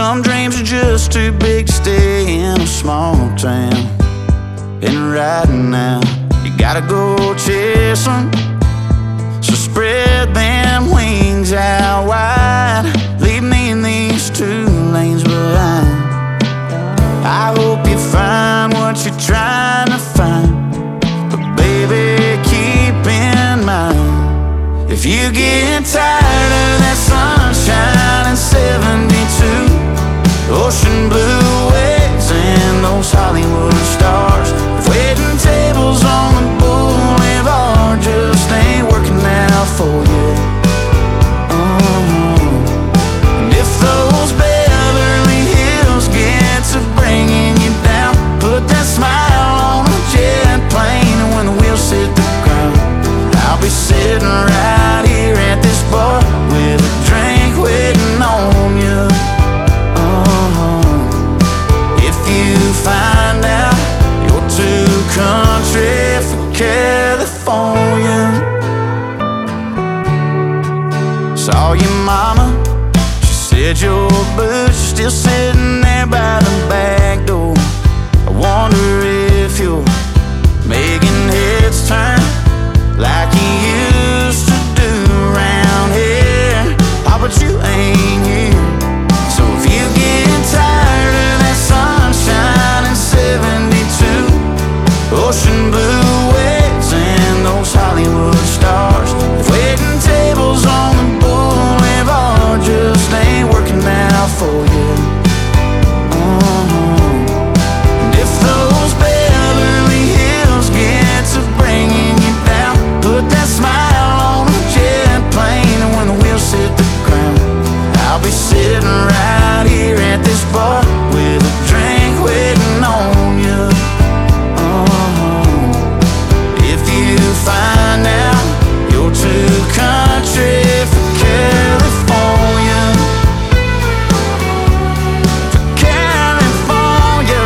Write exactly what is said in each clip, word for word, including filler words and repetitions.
Some dreams are just too big to stay in a small town. And right now, you gotta go chase them. So spread them wings out wide, leave me in these two lanes behind. I hope you find what you're trying to find, but baby, keep in mind, if you get tired of that sunshine and seventy-two, ocean blue waves and those Hollywood stars, if waiting tables on the boulevard just ain't working out for you. uh-huh. And if those Beverly Hills get to bringing you down, put that smile on a jet plane, and when the wheels hit the ground, I'll be sitting right here at this bar with a drink waiting on you. Find out you're too country for California. Saw your mama, she said your boots are still sitting there by the back door. I wonder if you're making heads turn like you used to do around here. Oh, but you ain't here. So if you get tired of that sunshine and seventy-two, ocean blue waves and those Hollywood stars, if waiting tables on the boulevard just ain't working out for you. uh-huh. And if those Beverly Hills get to bringing you down, put that smile on a jet plane, and when the wheels hit the ground, I'll be sitting right here at this bar with a drink waiting on you. uh-huh. If you find out you're too country for California, for California,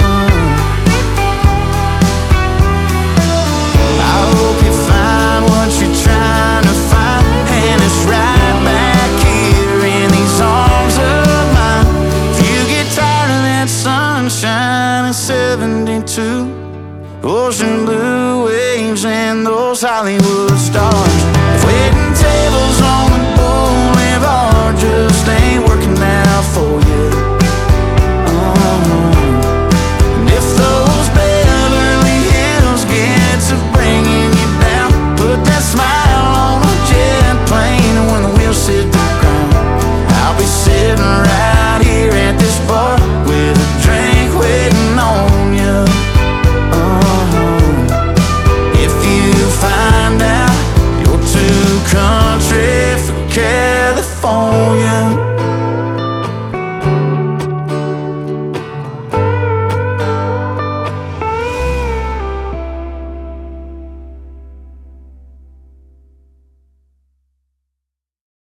I hope you find what you're trying to find, and it's right back here in these arms of mine. If you get tired of that sunshine and seventy-two, ocean blue waves and those Hollywood stars, if waiting tables